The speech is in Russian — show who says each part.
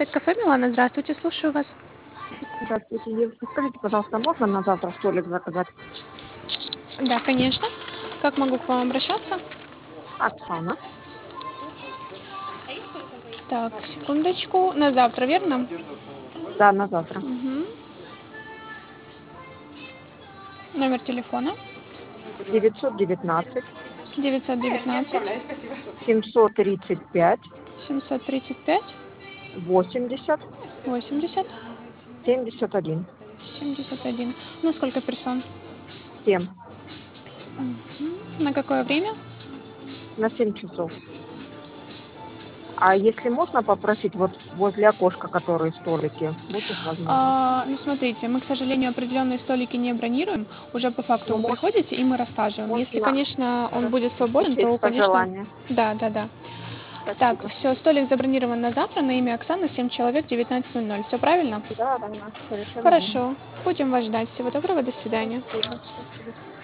Speaker 1: Пэт-кафе Милана, здравствуйте, слушаю вас.
Speaker 2: Здравствуйте, девушка. Скажите, пожалуйста, можно на завтра столик заказать?
Speaker 1: Да, конечно. Как могу к вам обращаться?
Speaker 2: Оксана.
Speaker 1: Так, секундочку. На завтра, верно?
Speaker 2: Да, на завтра.
Speaker 1: Мгм. Номер телефона
Speaker 2: 919
Speaker 1: 919
Speaker 2: 735
Speaker 1: 735
Speaker 2: 80
Speaker 1: 80
Speaker 2: 71.
Speaker 1: 71. На сколько персон?
Speaker 2: 7.
Speaker 1: На какое время?
Speaker 2: На 7 часов. А если можно попросить вот возле окошка, которые столики, будет возможно?
Speaker 1: Ну, смотрите, мы, к сожалению, определенные столики не бронируем. Уже по факту
Speaker 2: Ну,
Speaker 1: вы приходите, и мы рассаживаем. Если,
Speaker 2: можно
Speaker 1: конечно, он
Speaker 2: хорошо.
Speaker 1: будет свободен, то,
Speaker 2: Учесть
Speaker 1: конечно,
Speaker 2: пожелания.
Speaker 1: да, да, да. Так,
Speaker 2: Спасибо.
Speaker 1: все, столик забронирован на завтра на имя Оксаны, 7 человек, 19:00. Все правильно?
Speaker 2: Да, да, да, совершенно верно.
Speaker 1: Хорошо. Будем вас ждать. Всего доброго, до свидания.
Speaker 2: Спасибо. Спасибо.